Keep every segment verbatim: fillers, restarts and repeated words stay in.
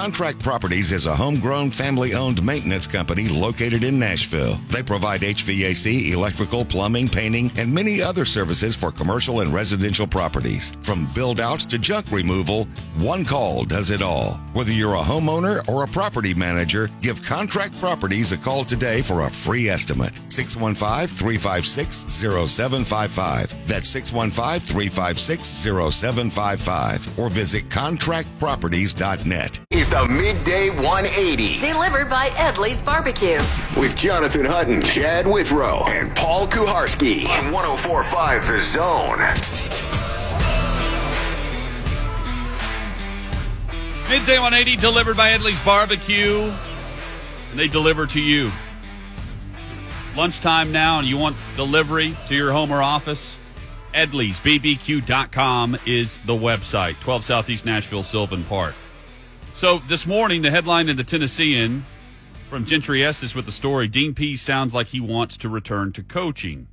Contract Properties is a homegrown, family-owned maintenance company located in Nashville. They provide H V A C, electrical, plumbing, painting, and many other services for commercial and residential properties. From build-outs to junk removal, one call does it all. Whether you're a homeowner or a property manager, give Contract Properties a call today for a free estimate. six one five, three five six, zero seven five five. That's six one five, three five six, zero seven five five. Or visit contract properties dot net. Is the Midday one eighty. Delivered by Edley's Barbecue. With Jonathan Hutton, Chad Withrow, and Paul Kuharsky on one oh four point five The Zone. Midday one eighty delivered by Edley's Barbecue. And they deliver to you. Lunchtime now and you want delivery to your home or office? Edleys B B Q dot com is the website. twelve Southeast Nashville, Sylvan Park. So this morning, the headline in the Tennessean from Gentry Estes with the story, Dean Pease sounds like he wants to return to coaching.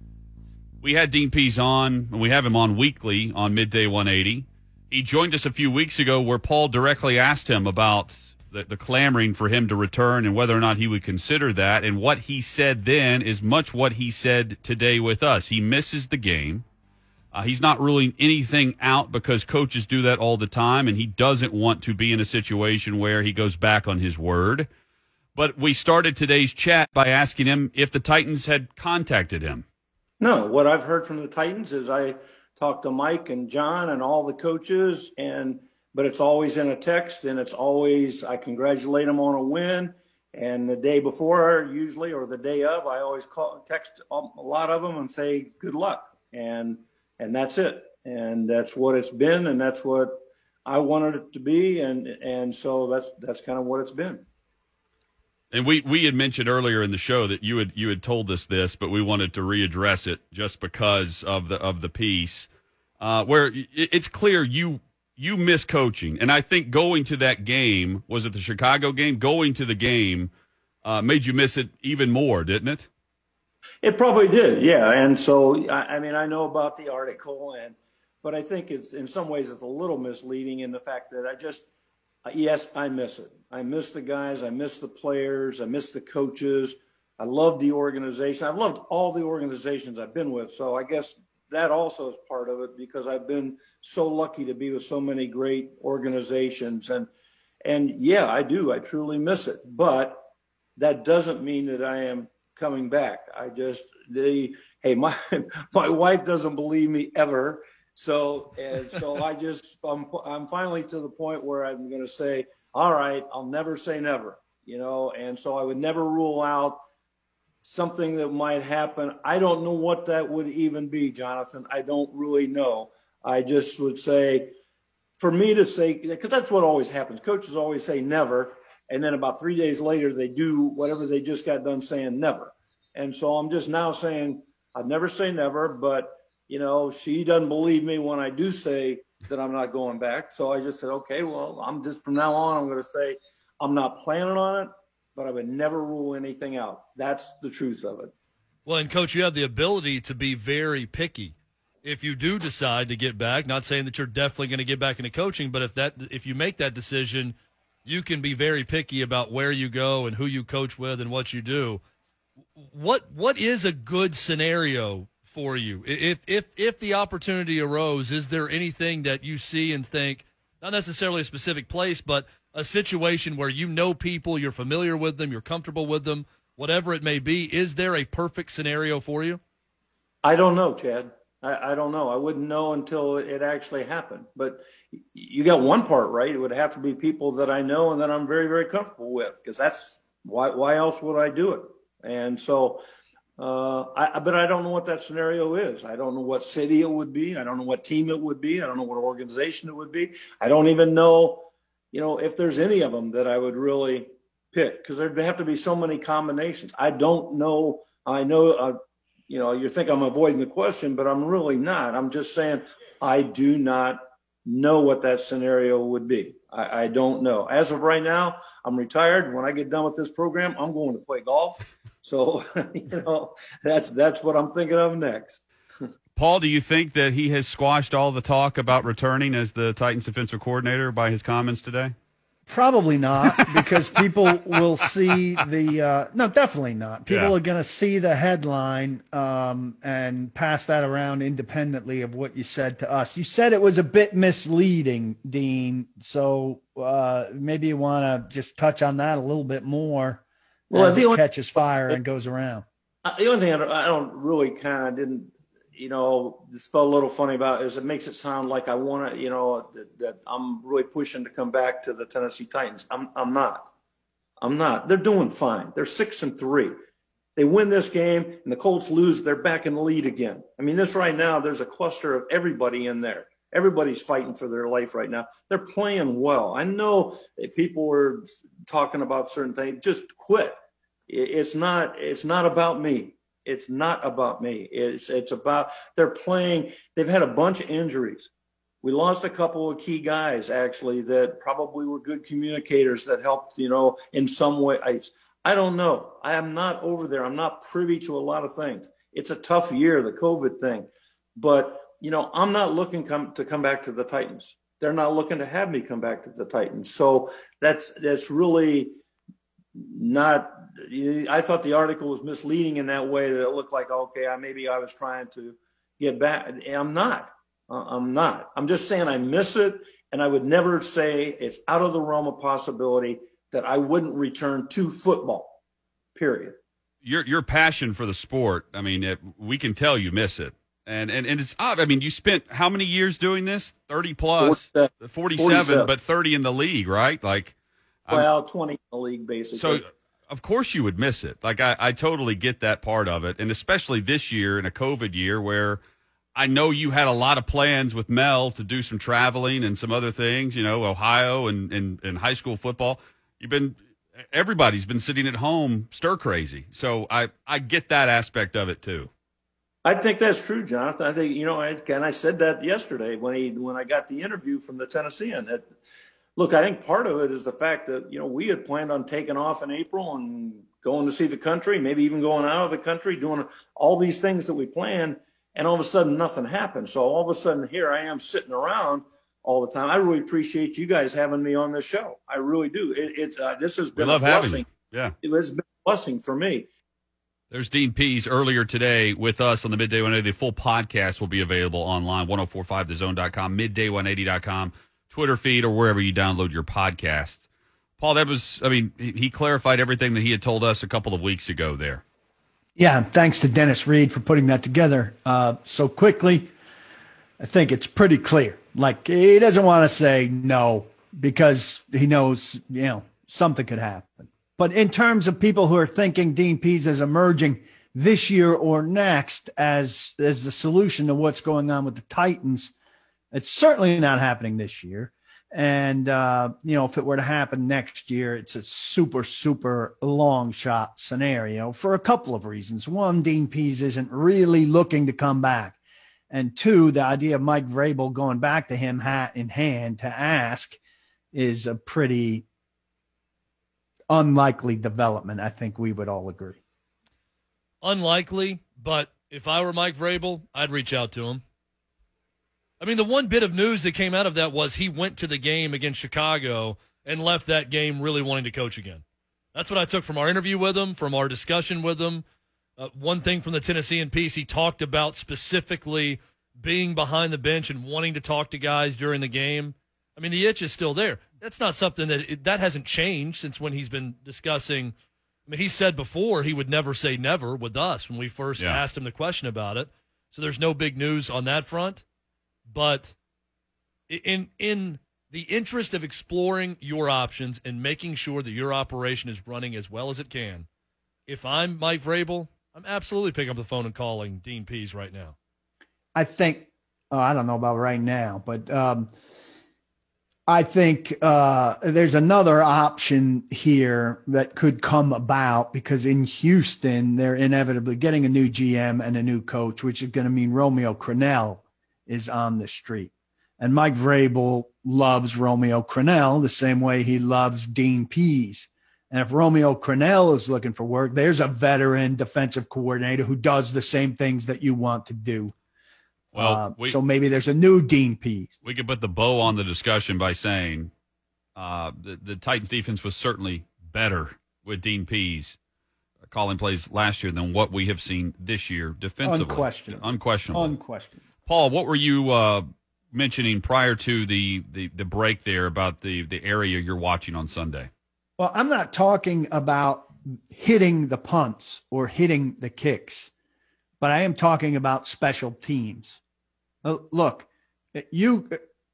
We had Dean Pease on, and we have him on weekly on Midday one eighty. He joined us a few weeks ago where Paul directly asked him about the, the clamoring for him to return and whether or not he would consider that. And what he said then is much what he said today with us. He misses the game. Uh, he's not ruling anything out because coaches do that all the time, and he doesn't want to be in a situation where he goes back on his word. But we started today's chat by asking him if the Titans had contacted him. No, what I've heard from the Titans is I talked to Mike and John and all the coaches, and but it's always in a text, and it's always I congratulate them on a win. And the day before, usually, or the day of, I always call, text a lot of them and say good luck. And And that's it. And that's what it's been. And that's what I wanted it to be. And and so that's that's kind of what it's been. And we, we had mentioned earlier in the show that you had you had told us this, but we wanted to readdress it just because of the of the piece uh, where it's clear you you miss coaching. And I think going to that game, was it the Chicago game? Going to the game uh, made you miss it even more, didn't it? It probably did, yeah. And so, I, I mean, I know about the article, and but I think it's in some ways it's a little misleading in the fact that I just, yes, I miss it. I miss the guys. I miss the players. I miss the coaches. I love the organization. I've loved all the organizations I've been with. So I guess that also is part of it because I've been so lucky to be with so many great organizations. And, and yeah, I do. I truly miss it. But that doesn't mean that I am coming back. I just, they, hey, my my wife doesn't believe me ever. So, and so I just, I'm, I'm finally to the point where I'm going to say, all right, I'll never say never, you know, and so I would never rule out something that might happen. I don't know what that would even be, Jonathan. I don't really know. I just would say, for me to say, because that's what always happens. Coaches always say never. And then about three days later, they do whatever they just got done saying never. And so I'm just now saying I'd never say never, but, you know, she doesn't believe me when I do say that I'm not going back. So I just said, okay, well, I'm just from now on, I'm going to say I'm not planning on it, but I would never rule anything out. That's the truth of it. Well, and, Coach, you have the ability to be very picky. If you do decide to get back, not saying that you're definitely going to get back into coaching, but if that if you make that decision, you can be very picky about where you go and who you coach with and what you do. What what is a good scenario for you? If if if the opportunity arose, is there anything that you see and think, not necessarily a specific place, but a situation where you know people, you're familiar with them, you're comfortable with them, whatever it may be, is there a perfect scenario for you? I don't know, Chad. I, I don't know. I wouldn't know until it actually happened. But you got one part right. It would have to be people that I know and that I'm very, very comfortable with, because that's why, why else would I do it? And so, uh, I, but I don't know what that scenario is. I don't know what city it would be. I don't know what team it would be. I don't know what organization it would be. I don't even know, you know, if there's any of them that I would really pick, because there'd have to be so many combinations. I don't know. I know, uh, you know, you think I'm avoiding the question, but I'm really not. I'm just saying I do not know what that scenario would be. I, I don't know. As of right now, I'm retired. When I get done with this program, I'm going to play golf. So, you know, that's that's what I'm thinking of next. Paul, do you think that he has squashed all the talk about returning as the Titans defensive coordinator by his comments today? Probably not, because people will see the uh, – no, definitely not. People Yeah. are going to see the headline um, and pass that around independently of what you said to us. You said it was a bit misleading, Dean, so uh, maybe you want to just touch on that a little bit more Well, as the it only- catches fire and goes around. Uh, The only thing I don't, I don't really kind of didn't, you know, just felt a little funny about is it makes it sound like I want to, you know, that, that I'm really pushing to come back to the Tennessee Titans. I'm, I'm not. I'm not. They're doing fine. They're six and three. They win this game and the Colts lose. They're back in the lead again. I mean, this right now, there's a cluster of everybody in there. Everybody's fighting for their life right now. They're playing well. I know that people were talking about certain things. Just quit. It's not, it's not about me. It's not about me. It's, it's about, they're playing. They've had a bunch of injuries. We lost a couple of key guys actually that probably were good communicators that helped, you know, in some way. I, I don't know. I am not over there. I'm not privy to a lot of things. It's a tough year, the COVID thing, but you know, I'm not looking come, to come back to the Titans. They're not looking to have me come back to the Titans. So that's, that's really not, I thought the article was misleading in that way that it looked like, okay, I, maybe I was trying to get back. I'm not. Uh, I'm not. I'm just saying I miss it, and I would never say it's out of the realm of possibility that I wouldn't return to football, period. Your your passion for the sport, I mean, it, we can tell you miss it. And, and and it's odd. I mean, you spent how many years doing this? thirty plus, forty-seven, forty-seven, but thirty in the league, right? Like, I'm- Well, twenty in the league, basically. So, of course, you would miss it. Like, I, I totally get that part of it. And especially this year in a COVID year where I know you had a lot of plans with Mel to do some traveling and some other things, you know, Ohio and, and, and high school football. You've been, everybody's been sitting at home stir crazy. So I, I get that aspect of it too. I think that's true, Jonathan. I think, you know, I, and I said that yesterday when he, when I got the interview from the Tennessean. That, look, I think part of it is the fact that, you know, we had planned on taking off in April and going to see the country, maybe even going out of the country, doing all these things that we planned. And all of a sudden, nothing happened. So all of a sudden, here I am sitting around all the time. I really appreciate you guys having me on this show. I really do. It, it's uh, this has been We love a having blessing. you. Yeah. It has been a blessing for me. There's Dean Pease earlier today with us on the Midday one eighty. The full podcast will be available online, ten forty-five the zone dot com, midday one eighty dot com, Twitter feed, or wherever you download your podcasts. Paul, that was, I mean, he he clarified everything that he had told us a couple of weeks ago there. Yeah, thanks to Dennis Reed for putting that together uh, so quickly. I think it's pretty clear. Like, he doesn't want to say no because he knows, you know, something could happen. But in terms of people who are thinking Dean Pease is emerging this year or next as, as the solution to what's going on with the Titans, it's certainly not happening this year. And, uh, you know, if it were to happen next year, it's a super, super long shot scenario for a couple of reasons. One, Dean Pease isn't really looking to come back. And two, the idea of Mike Vrabel going back to him hat in hand to ask is a pretty unlikely development. I think we would all agree. Unlikely, but if I were Mike Vrabel, I'd reach out to him. I mean, the one bit of news that came out of that was he went to the game against Chicago and left that game really wanting to coach again. That's what I took from our interview with him, from our discussion with him. Uh, one thing from the Tennessean piece, he talked about specifically being behind the bench and wanting to talk to guys during the game. I mean, the itch is still there. That's not something that it, that hasn't changed since when he's been discussing. I mean, he said before he would never say never with us when we first Yeah. asked him the question about it. So there's no big news on that front. But in in the interest of exploring your options and making sure that your operation is running as well as it can, if I'm Mike Vrabel, I'm absolutely picking up the phone and calling Dean Pease right now. I think, oh, I don't know about right now, but um, I think uh, there's another option here that could come about because in Houston, they're inevitably getting a new G M and a new coach, which is going to mean Romeo Crennel is on the street. And Mike Vrabel loves Romeo Crennel the same way he loves Dean Pease. And if Romeo Crennel is looking for work, there's a veteran defensive coordinator who does the same things that you want to do. Well, uh, we, so maybe there's a new Dean Pease. we could put the bow on the discussion by saying Uh, the, the Titans defense was certainly better with Dean Pease calling plays last year than what we have seen this year defensively. Unquestionable. Unquestionable. Unquestionable. Paul, what were you uh, mentioning prior to the, the, the break there about the, the area you're watching on Sunday? Well, I'm not talking about hitting the punts or hitting the kicks, but I am talking about special teams. Uh, look, you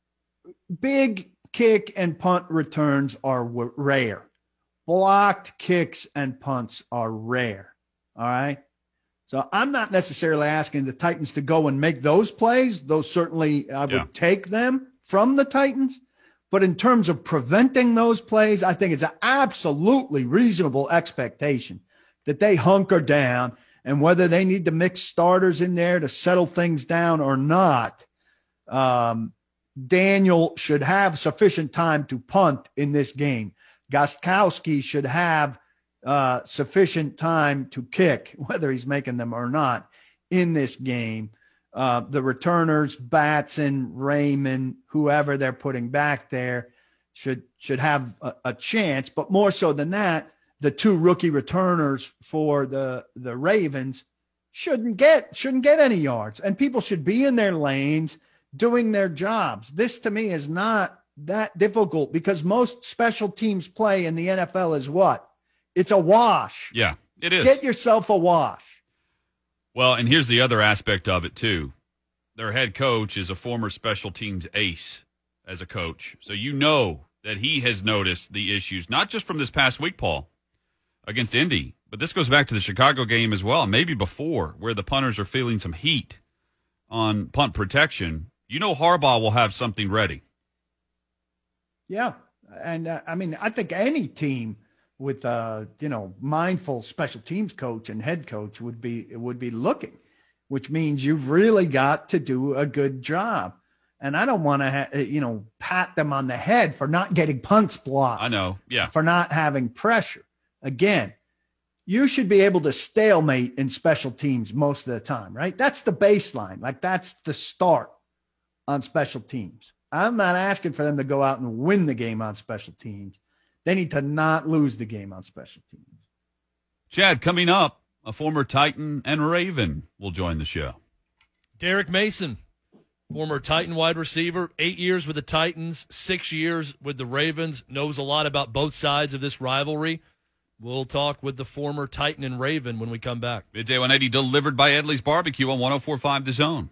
big kick and punt returns are w- rare. Blocked kicks and punts are rare. All right. So I'm not necessarily asking the Titans to go and make those plays. Those certainly I would Yeah. take them from the Titans. But in terms of preventing those plays, I think it's an absolutely reasonable expectation that they hunker down, and whether they need to mix starters in there to settle things down or not, um, Daniel should have sufficient time to punt in this game. Gostkowski should have uh, sufficient time to kick, whether he's making them or not, in this game. Uh, the returners, Batson, Raymond, whoever they're putting back there, should should have a, a chance. But more so than that, the two rookie returners for the the Ravens shouldn't get shouldn't get any yards, and people should be in their lanes doing their jobs. This to me is not that difficult because most special teams play in the N F L is what? It's a wash. Yeah, it is. Get yourself a wash. Well, and here's the other aspect of it, too. Their head coach is a former special teams ace as a coach. So you know that he has noticed the issues, not just from this past week, Paul, against Indy, but this goes back to the Chicago game as well, maybe before, where the punters are feeling some heat on punt protection. You know Harbaugh will have something ready. Yeah. And, uh, I mean, I think any team with a, you know, mindful special teams coach and head coach would be would be looking, which means you've really got to do a good job. And I don't want to, ha- you know, pat them on the head for not getting punts blocked. I know, yeah. For not having pressure. Again, you should be able to stalemate in special teams most of the time, right? That's the baseline. Like, that's the start on special teams. I'm not asking for them to go out and win the game on special teams. They need to not lose the game on special teams. Chad, coming up, a former Titan and Raven will join the show. Derek Mason, former Titan wide receiver, eight years with the Titans, six years with the Ravens, knows a lot about both sides of this rivalry. We'll talk with the former Titan and Raven when we come back. Midday one eighty delivered by Edley's Barbecue on one oh four point five The Zone.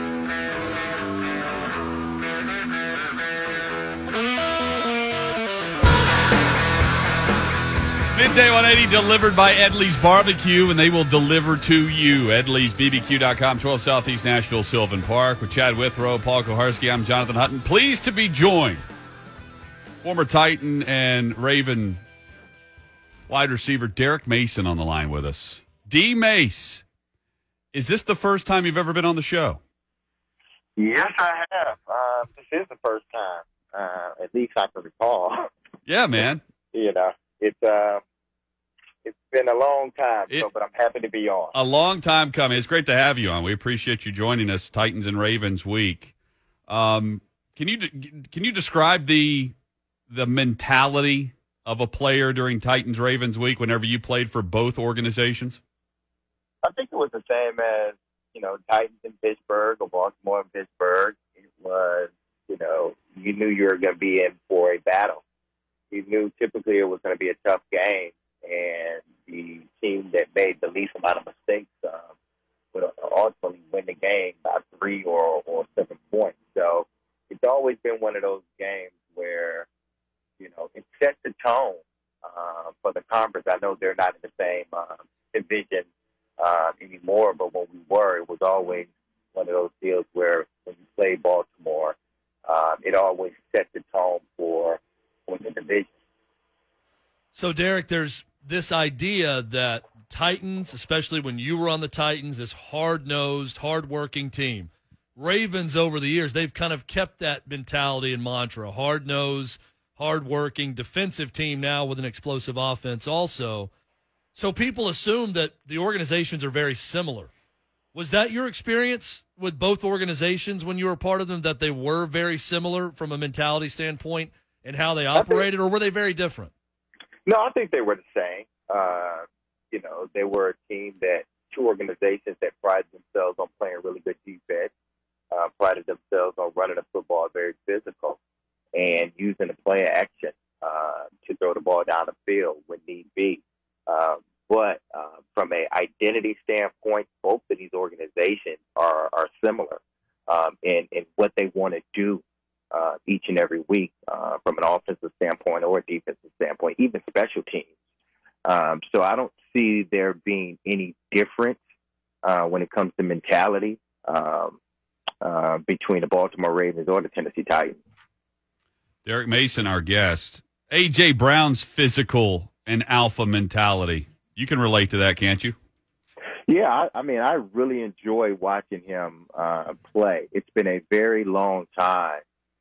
Midday one eighty delivered by Edley's Barbecue, and they will deliver to you. Edleys B B Q dot com, twelve Southeast Nashville, Sylvan Park. With Chad Withrow, Paul Kuharsky, I'm Jonathan Hutton. Pleased to be joined. Former Titan and Raven wide receiver Derek Mason on the line with us. D. Mace, is this the first time you've ever been on the show? Yes, I have. Uh, this is the first time, uh, at least I can recall. Yeah, man. You know, it's uh, it's been a long time, It- so, but I'm happy to be on. A long time coming. It's great to have you on. We appreciate you joining us, Titans and Ravens week. Um, can you can you describe the the mentality of a player during Titans Ravens week whenever you played for both organizations? I think it was the same as, you know, Titans in Pittsburgh or Baltimore in Pittsburgh. It was, you know, you knew you were going to be in for a battle. You knew typically it was going to be a tough game, and the team that made the least amount of mistakes um, would ultimately win the game by three or, or seven points. So it's always been one of those games where, you know, it sets the tone uh, for the conference. I know they're not in the same um, division uh, anymore, but when we were, it was always one of those deals where when you play Baltimore, um, it always set the tone for, for the division. So, Derek, there's this idea that Titans, especially when you were on the Titans, this hard-nosed, hard-working team. Ravens, over the years, they've kind of kept that mentality and mantra, hard-nosed, hard-working, defensive team now with an explosive offense also. So people assume that the organizations are very similar. Was that your experience with both organizations when you were part of them, that they were very similar from a mentality standpoint and how they operated, or were they very different? No, I think they were the same. Uh, you know, they were a team that two organizations that prided themselves on playing really good defense, uh, prided themselves on running the football very physical, and using the play action uh, to throw the ball down the field when need be. Um, but uh, from an identity standpoint, both of these organizations are, are similar um, in, in what they want to do uh, each and every week uh, from an offensive standpoint or a defensive standpoint, even special teams. Um, so I don't see there being any difference uh, when it comes to mentality um, uh, between the Baltimore Ravens or the Tennessee Titans. Derek Mason, our guest. A J. Brown's physical and alpha mentality. You can relate to that, can't you? Yeah, I, I mean, I really enjoy watching him uh, play. It's been a very long time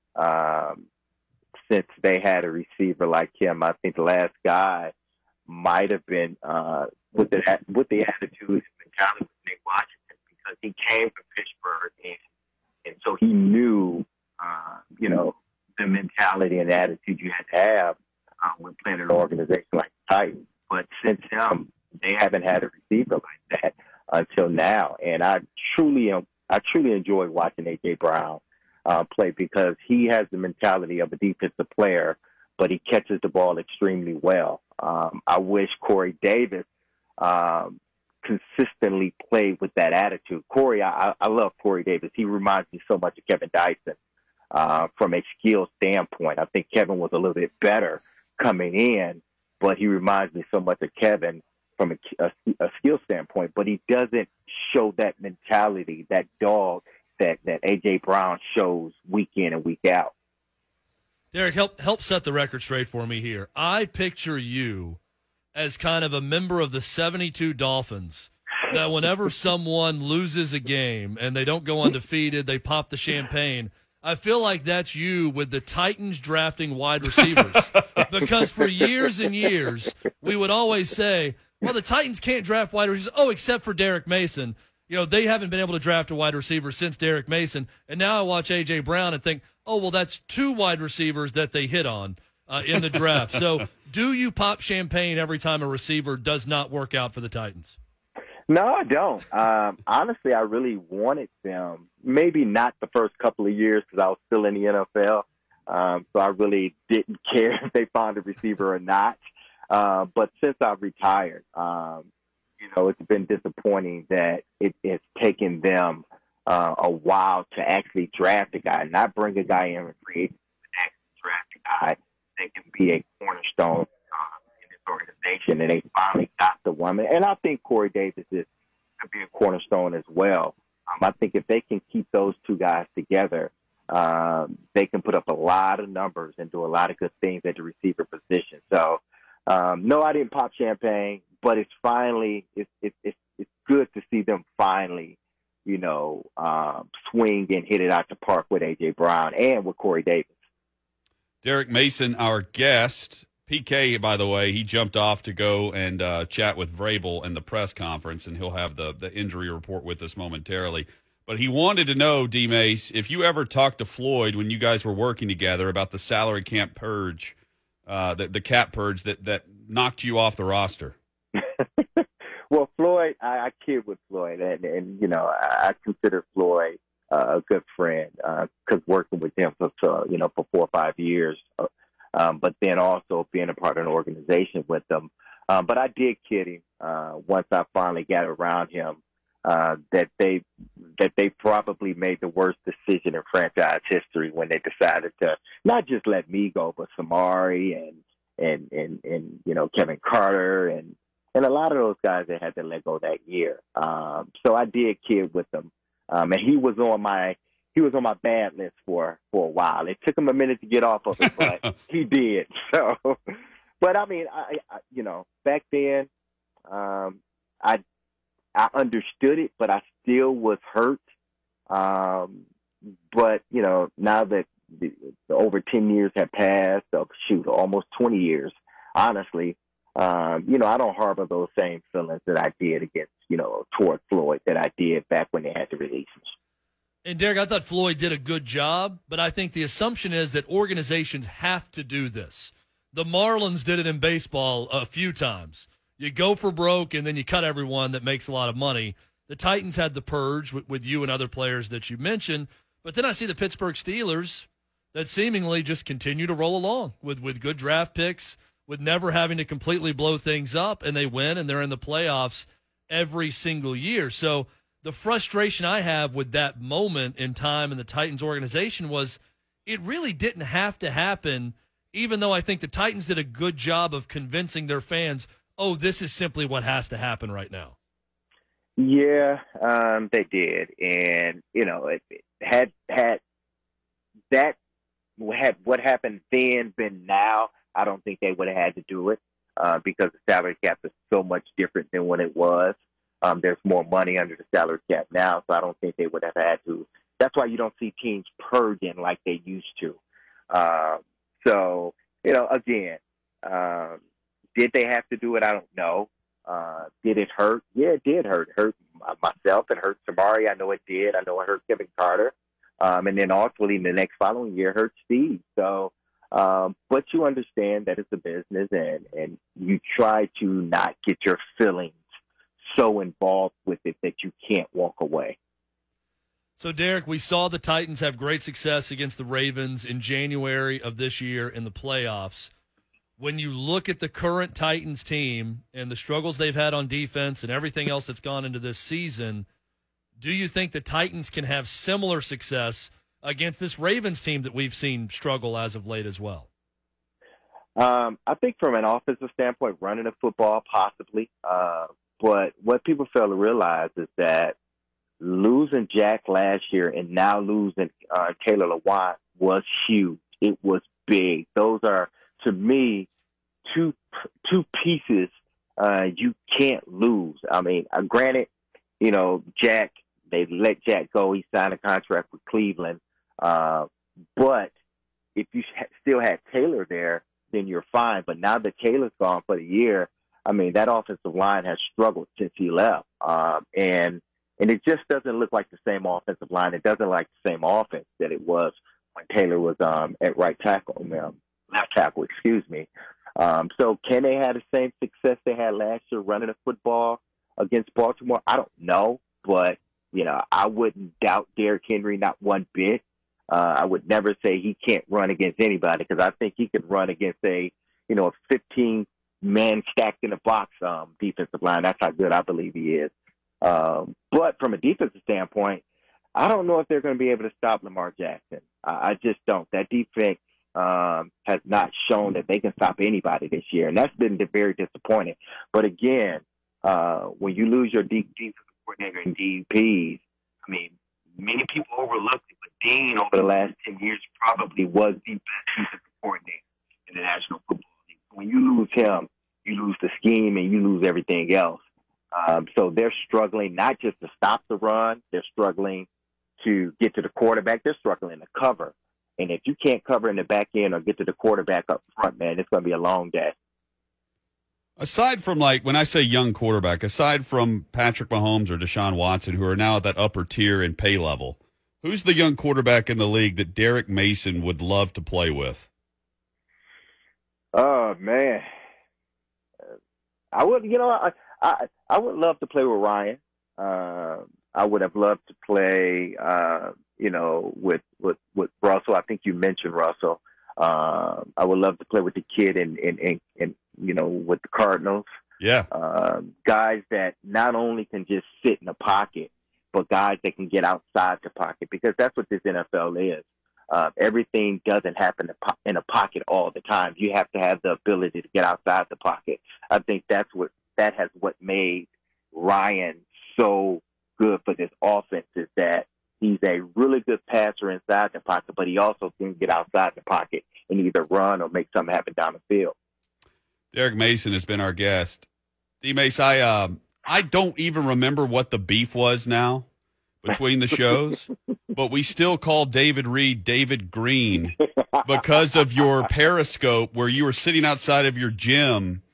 um, since they had a receiver like him. I think the last guy might have been uh, with the with the attitude and mentality with Nick Washington, because he came from Pittsburgh, and and so he knew, uh, you know, the mentality and the attitude you had to have uh, when playing an organization like the Titans. But since him, they haven't had a receiver like that until now, and I truly am. I truly enjoy watching A J. Brown uh, play, because he has the mentality of a defensive player, but he catches the ball extremely well. Um, I wish Corey Davis um, consistently played with that attitude. Corey, I, I love Corey Davis. He reminds me so much of Kevin Dyson uh, from a skill standpoint. I think Kevin was a little bit better coming in, but he reminds me so much of Kevin from a, a, a skill standpoint. But he doesn't show that mentality, that dog that, that A J. Brown shows week in and week out. Derek, help help set the record straight for me here. I picture you as kind of a member of the seventy-two Dolphins, that whenever someone loses a game and they don't go undefeated, they pop the champagne. I feel like that's you with the Titans drafting wide receivers. Because for years and years, we would always say, well, the Titans can't draft wide receivers. Oh, except for Derek Mason. You know, they haven't been able to draft a wide receiver since Derek Mason. And now I watch A J. Brown and think, oh, well, that's two wide receivers that they hit on uh, in the draft. So do you pop champagne every time a receiver does not work out for the Titans? No, I don't. Um, honestly, I really wanted them, maybe not the first couple of years because I was still in the N F L. Um, so I really didn't care if they found a receiver or not. Uh, but since I've retired, um, you know, it's been disappointing that it, it's taken them uh, a while to actually draft a guy, not bring a guy in and free agent, but actually draft a guy that can be a cornerstone uh, in this organization. And they finally got the one. And I think Corey Davis is to be a cornerstone as well. Um, I think if they can keep those two guys together, um, they can put up a lot of numbers and do a lot of good things at the receiver position. So, um, no, I didn't pop champagne, but it's finally, it's, it's, it's, it's good to see them finally, you know, um, swing and hit it out the park with A J. Brown and with Corey Davis. Derek Mason, our guest. P K, by the way, he jumped off to go and uh, chat with Vrabel in the press conference, and he'll have the, the injury report with us momentarily. But he wanted to know, D-Mace, if you ever talked to Floyd when you guys were working together about the salary cap purge, uh, the, the cap purge that, that knocked you off the roster. Well, Floyd, I, I kid with Floyd, and, and you know, I, I consider Floyd uh, a good friend because uh, working with him for, for, you know, for four or five years, uh, um, but then also being a part of an organization with them. Um, but I did kid him uh, once I finally got around him uh, that they that they probably made the worst decision in franchise history when they decided to not just let me go, but Samari and and and, and you know, Kevin Carter and and a lot of those guys that had to let go that year. Um, so I did kid with them, um, and he was on my he was on my bad list for for a while. It took him a minute to get off of it, but he did. So, but I mean, I, I you know, back then, um, I I understood it, but I still was hurt. Um, but you know, now that the, the over ten years have passed, oh, shoot, almost twenty years, honestly. Um, you know, I don't harbor those same feelings that I did against, you know, toward Floyd that I did back when they had to release him. And, Derek, I thought Floyd did a good job, but I think the assumption is that organizations have to do this. The Marlins did it in baseball a few times. You go for broke, and then you cut everyone that makes a lot of money. The Titans had the purge with, with you and other players that you mentioned, but then I see the Pittsburgh Steelers that seemingly just continue to roll along with, with good draft picks, with never having to completely blow things up, and they win, and they're in the playoffs every single year. So the frustration I have with that moment in time in the Titans organization was it really didn't have to happen, even though I think the Titans did a good job of convincing their fans, oh, this is simply what has to happen right now. Yeah, um, they did. And, you know, it, it had had that had what happened then been now, I don't think they would have had to do it uh, because the salary cap is so much different than what it was. Um, there's more money under the salary cap now, so I don't think they would have had to. That's why you don't see teams purging like they used to. Uh, so, you know, again, um, did they have to do it? I don't know. Uh, did it hurt? Yeah, it did hurt. It hurt myself. It hurt Samari. I know it did. I know it hurt Kevin Carter. Um, and then ultimately, the next following year, hurt Steve. So, um, but you understand that it's a business, and, and you try to not get your feelings so involved with it that you can't walk away. So, Derek, we saw the Titans have great success against the Ravens in January of this year in the playoffs. When you look at the current Titans team and the struggles they've had on defense and everything else that's gone into this season, do you think the Titans can have similar success against this Ravens team that we've seen struggle as of late as well? Um, I think from an offensive standpoint, running the football, possibly. Uh, but what people fail to realize is that losing Jack last year and now losing uh, Taylor Lewan was huge. It was big. Those are, to me, two two pieces uh, you can't lose. I mean, uh, granted, you know, Jack, they let Jack go. He signed a contract with Cleveland. Uh, but if you ha- still had Taylor there, then you're fine. But now that Taylor's gone for the year, I mean, that offensive line has struggled since he left. Um, and and it just doesn't look like the same offensive line. It doesn't like the same offense that it was when Taylor was um, at right tackle, um, left tackle, excuse me. Um, so can they have the same success they had last year running the football against Baltimore? I don't know, but, you know, I wouldn't doubt Derrick Henry not one bit. Uh, I would never say he can't run against anybody because I think he could run against a, you know, a fifteen-man stacked in a box um, defensive line. That's how good I believe he is. Um, but from a defensive standpoint, I don't know if they're going to be able to stop Lamar Jackson. I, I just don't. That defense um, has not shown that they can stop anybody this year, and that's been very disappointing. But again, uh, when you lose your deep defensive coordinator and D E Ps, I mean, many people overlooked it, but Dean over the last ten years probably was the best defensive coordinator in the National Football League. When you lose him, you lose the scheme and you lose everything else. Um, so they're struggling not just to stop the run, they're struggling to get to the quarterback. They're struggling to cover. And if you can't cover in the back end or get to the quarterback up front, man, it's going to be a long day. Aside from, like, when I say young quarterback, aside from Patrick Mahomes or Deshaun Watson, who are now at that upper tier in pay level, who's the young quarterback in the league that Derek Mason would love to play with? Oh, man. I would, you know, I, I, I would love to play with Ryan. Uh, I would have loved to play, uh, you know, with, with, with Russell. I think you mentioned Russell. Uh, I would love to play with the kid and, and, and, and you know, with the Cardinals. Yeah. Uh, guys that not only can just sit in the pocket, but guys that can get outside the pocket, because that's what this N F L is. Uh, everything doesn't happen in a pocket all the time. You have to have the ability to get outside the pocket. I think that's what, that has what made Ryan so good for this offense, is that he's a really good passer inside the pocket, but he also can get outside the pocket and either run or make something happen down the field. Derek Mason has been our guest. D-Mace, I, uh, I don't even remember what the beef was now between the shows, but we still call David Reed David Green because of your Periscope where you were sitting outside of your gym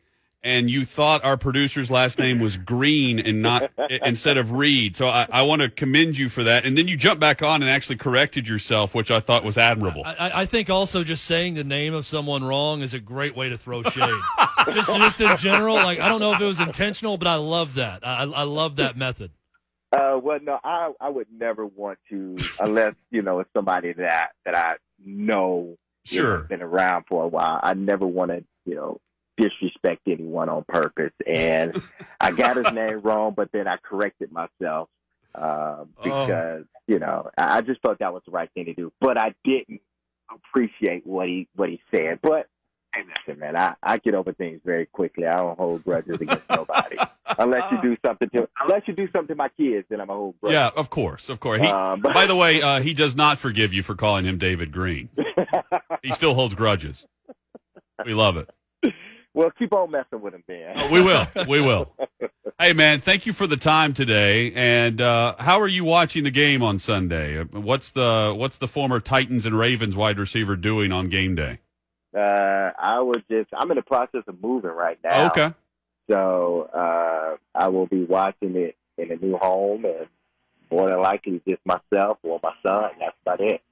and you thought our producer's last name was Green and not instead of Reed. So I, I want to commend you for that. And then you jumped back on and actually corrected yourself, which I thought was admirable. I, I think also just saying the name of someone wrong is a great way to throw shade. just, just in general, like I don't know if it was intentional, but I love that. I, I love that method. Uh, well, no, I I would never want to, unless you know it's somebody that that I know, you Sure, know, been around for a while. I never want to, you know, disrespect anyone on purpose. And I got his name wrong, but then I corrected myself uh, because, oh. you know, I just thought that was the right thing to do. But I didn't appreciate what he what he said. But, hey, listen, man, I, I get over things very quickly. I don't hold grudges against nobody. Unless you do something to unless you do something to my kids, then I'm a hold grudge. Yeah, of course, of course. He, um, but, by the way, uh, he does not forgive you for calling him David Green. He still holds grudges. We love it. Well, keep on messing with him, man. Oh, we will. We will. Hey, man, thank you for the time today. And uh, how are you watching the game on Sunday? What's the what's the former Titans and Ravens wide receiver doing on game day? Uh, I was just I'm in the process of moving right now. Okay. So uh, I will be watching it in a new home, and more than likely just myself or my son. That's about it.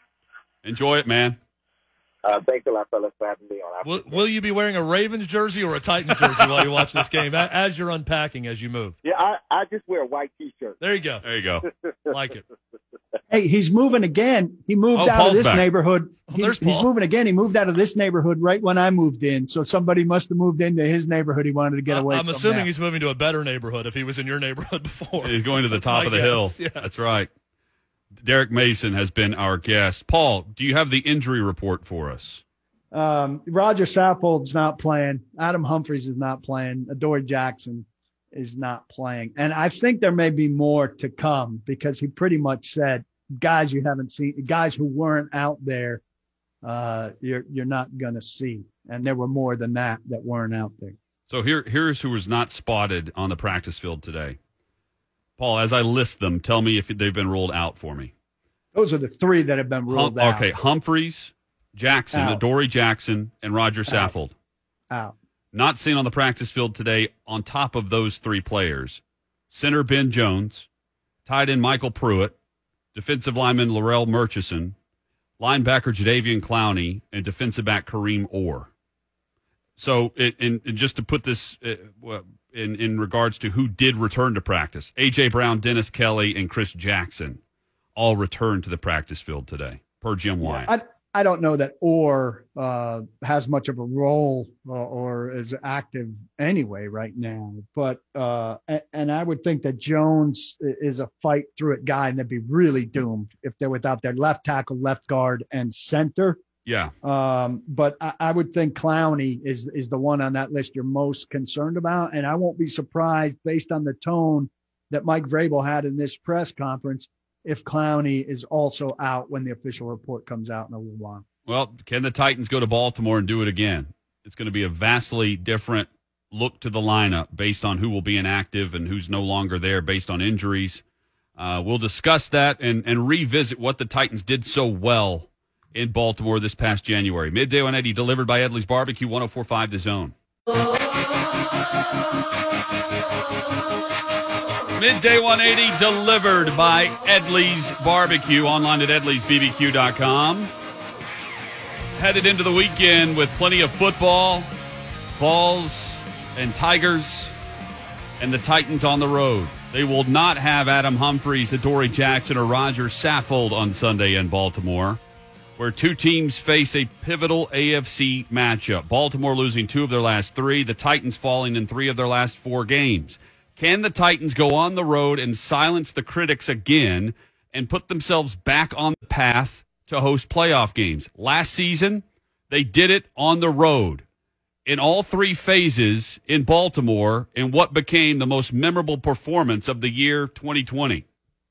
Enjoy it, man. Uh, thanks a lot, fellas, for having me on. Will, will you be wearing a Ravens jersey or a Titans jersey while you watch this game as you're unpacking as you move? Yeah, I, I just wear a white T-shirt. There you go. There you go. Like it. Hey, he's moving again. He moved Oh, out Paul's of this back. neighborhood. Oh, He- there's he's Paul. moving again. He moved out of this neighborhood right when I moved in. So somebody must have moved into his neighborhood. He wanted to get away I'm from assuming that. he's moving to a better neighborhood if he was in your neighborhood before. He's going to the That's top my of the guess. hill. Yes. That's right. Derek Mason has been our guest. Paul, do you have the injury report for us? Um, Roger Saffold's not playing. Adam Humphries is not playing. Adoree Jackson is not playing. And I think there may be more to come because he pretty much said, guys you haven't seen, guys who weren't out there, uh, you're you're not going to see. And there were more than that that weren't out there. So here, here's who was not spotted on the practice field today. Paul, as I list them, tell me if they've been ruled out for me. Those are the three that have been ruled Hum- out. Okay, Humphries, Jackson, Out. Adoree Jackson, and Roger Saffold. Out. Not seen on the practice field today on top of those three players. Center Ben Jones, tight end Michael Pruitt, defensive lineman Laurel Murchison, linebacker Jadeveon Clowney, and defensive back Kareem Orr. So, it, and, and just to put this uh, well, in, in regards to who did return to practice, A J. Brown, Dennis Kelly, and Chris Jackson all returned to the practice field today, per Jim Wyatt. I, I don't know that Orr uh, has much of a role uh, or is active anyway right now. But uh, and, and I would think that Jones is a fight through it guy, and they'd be really doomed if they're without their left tackle, left guard, and center. Yeah. Um, but I, I would think Clowney is is the one on that list you're most concerned about, and I won't be surprised based on the tone that Mike Vrabel had in this press conference if Clowney is also out when the official report comes out in a little while. Well, can the Titans go to Baltimore and do it again? It's going to be a vastly different look to the lineup based on who will be inactive and who's no longer there based on injuries. Uh, we'll discuss that and, and revisit what the Titans did so well in Baltimore this past January. Midday one eighty delivered by Edley's Barbecue, one oh four point five The Zone. Midday one eighty delivered by Edley's Barbecue, online at edleys b b q dot com. Headed into the weekend with plenty of football, Vols and Tigers, and the Titans on the road. They will not have Adam Humphries, Adoree Jackson, or Roger Saffold on Sunday in Baltimore, where two teams face a pivotal A F C matchup. Baltimore losing two of their last three, the Titans falling in three of their last four games. Can the Titans go on the road and silence the critics again and put themselves back on the path to host playoff games? Last season, they did it on the road in all three phases in Baltimore in what became the most memorable performance of the year twenty twenty.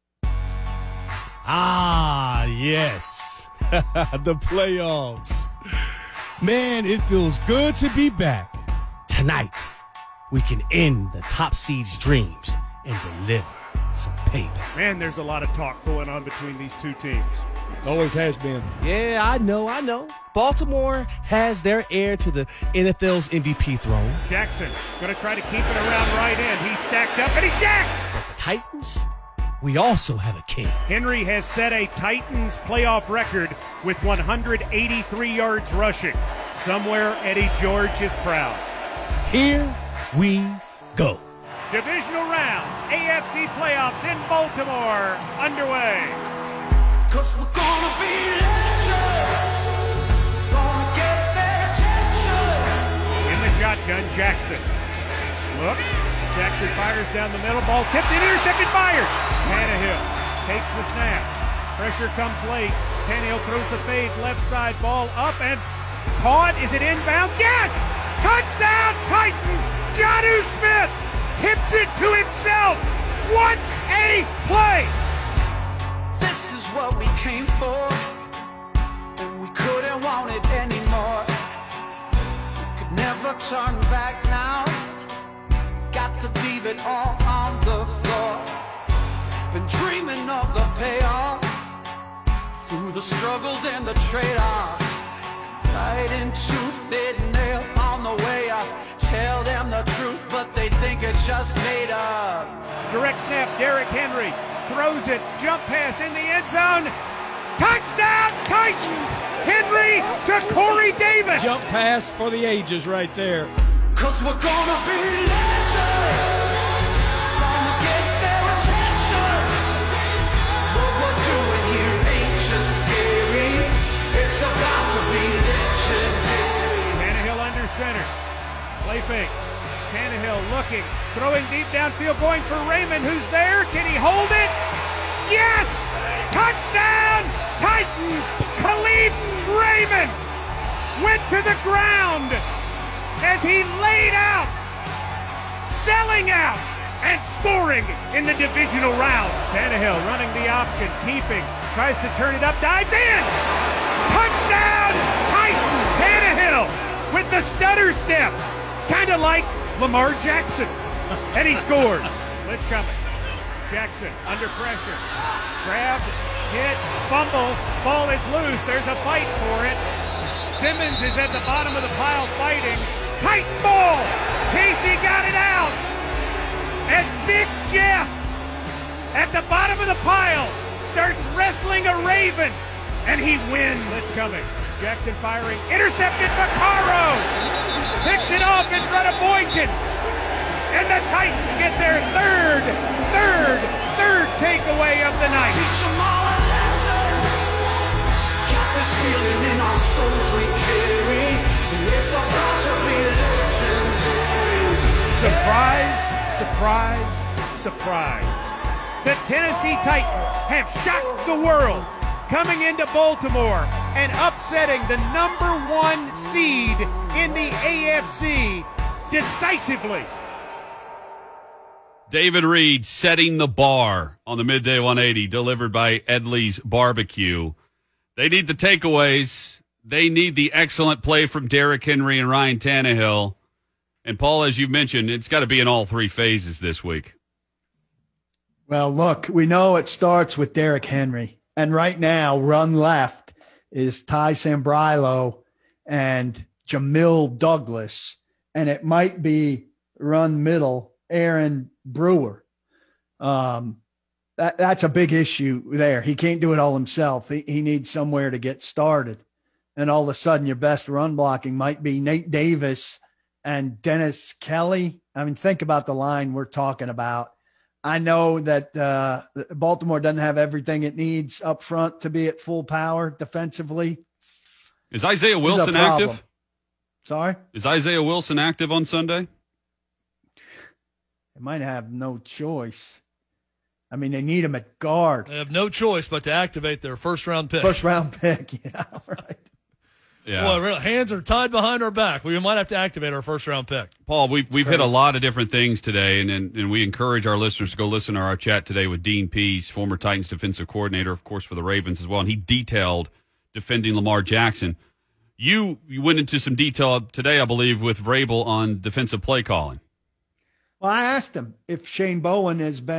Ah, yes. The playoffs. Man, it feels good to be back. Tonight, we can end the top seed's dreams and deliver. some payback. Man, there's a lot of talk going on between these two teams. Always has been. Yeah, I know, I know. Baltimore has their heir to the N F L's M V P throne. Jackson going to try to keep it around right end. He's stacked up, and he's jacked! But the Titans, we also have a king. Henry has set a Titans playoff record with one hundred eighty-three yards rushing. Somewhere Eddie George is proud. Here we go. Divisional round, A F C playoffs in Baltimore, underway. Cause we're gonna be legends, gonna get their attention. In the shotgun, Jackson looks. Jackson fires down the middle. Ball tipped and intercepted. Fired. Tannehill takes the snap. Pressure comes late. Tannehill throws the fade. Left side ball up and caught. Is it inbounds? Yes! Touchdown Titans! Jonnu Smith tips it to himself. What a play! This is what we came for, and we couldn't want it anymore. We could never turn back now. Got to leave it all on the floor. Been dreaming of the payoff through the struggles and the trade-offs. Fighting tooth and nail on the way up. Tell them the truth, but they think it's just made up. Direct snap, Derrick Henry throws it, jump pass in the end zone. Touchdown Titans! Henry to Corey Davis. Jump pass for the ages right there. Cause we're gonna be legends, gonna get their attention. What we're doing here ain't just scary, it's about to be legendary. Tannehill under center, play fake. Tannehill looking, throwing deep downfield, going for Raymond, who's there. Can he hold it? Yes! Touchdown Titans! Khalif Raymond went to the ground as he laid out, selling out, and scoring in the divisional round. Tannehill running the option, keeping, tries to turn it up, dives in! Touchdown Titans! Tannehill with the stutter step, kind of like Lamar Jackson, and he scores. Blitz coming. Jackson under pressure, grabbed, hit, fumbles, ball is loose, there's a fight for it. Simmons is at the bottom of the pile fighting. Tight ball. Casey got it out. And Big Jeff at the bottom of the pile starts wrestling a Raven. And he wins. Blitz coming. Jackson firing. Intercepted Vaccaro. Picks it off in front of Boykin. And the Titans get their third, third, third takeaway of the night. Teach them all a lesson. Got this feeling in our souls we carry. It's about to be legendary. Surprise, surprise, surprise. The Tennessee Titans have shocked the world, coming into Baltimore and upsetting the number one seed in the A F C decisively. David Reed setting the bar on the Midday one eighty, delivered by Edley's Barbecue. They need the takeaways. They need the excellent play from Derrick Henry and Ryan Tannehill. And, Paul, as you mentioned, it's got to be in all three phases this week. Well, look, we know it starts with Derrick Henry. And right now, run left is Ty Sambrailo and Jamil Douglas. And it might be run middle, Aaron Brewer. Um, that, that's a big issue there. He can't do it all himself. He, he needs somewhere to get started. And all of a sudden, your best run blocking might be Nate Davis and Dennis Kelly. I mean, think about the line we're talking about. I know that uh, Baltimore doesn't have everything it needs up front to be at full power defensively. Is Isaiah Wilson active? Sorry? Is Isaiah Wilson active on Sunday? They might have no choice. I mean, they need him at guard. They have no choice but to activate their first-round pick. First-round pick, yeah, right. Yeah. Well, really, hands are tied behind our back. We might have to activate our first-round pick. Paul, we've, we've hit a lot of different things today, and, and and we encourage our listeners to go listen to our chat today with Dean Pease, former Titans defensive coordinator, of course, for the Ravens as well, and he detailed defending Lamar Jackson. You, you went into some detail today, I believe, with Vrabel on defensive play calling. Well, I asked him if Shane Bowen has been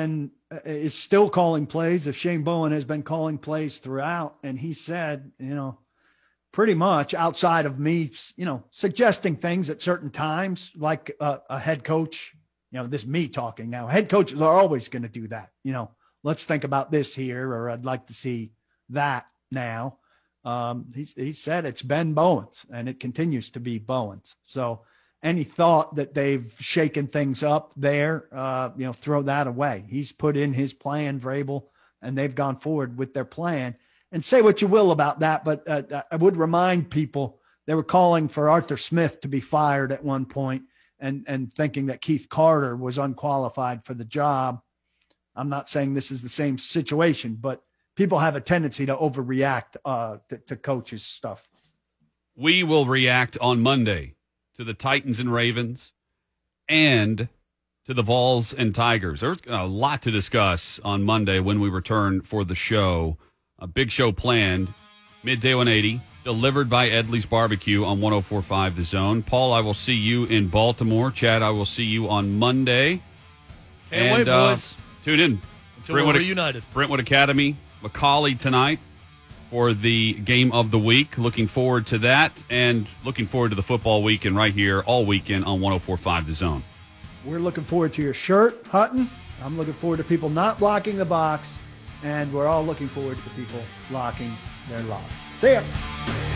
is still calling plays, if Shane Bowen has been calling plays throughout, and he said, you know, pretty much outside of me, you know, suggesting things at certain times, like a, a head coach, you know, this me talking now, head coaches are always going to do that. You know, let's think about this here, or I'd like to see that now. Um, he, he said it's been Bowen's, and it continues to be Bowen's. So any thought that they've shaken things up there, uh, you know, throw that away. He's put in his plan, Vrabel, and they've gone forward with their plan. And say what you will about that, but uh, I would remind people they were calling for Arthur Smith to be fired at one point, and, and thinking that Keith Carter was unqualified for the job. I'm not saying this is the same situation, but people have a tendency to overreact uh, to, to coaches' stuff. We will react on Monday to the Titans and Ravens and to the Vols and Tigers. There's a lot to discuss on Monday when we return for the show. A big show planned, midday one eighty, delivered by Edley's Barbecue on one oh four point five The Zone. Paul, I will see you in Baltimore. Chad, I will see you on Monday. Can't and, wait, uh, boys. Tune in. Until Brentwood, we're reunited. Brentwood Academy, Macaulay tonight for the game of the week. Looking forward to that, and looking forward to the football weekend right here all weekend on one oh four point five The Zone. We're looking forward to your shirt, Hutton. I'm looking forward to people not blocking the box. And we're all looking forward to people locking their locks. See ya.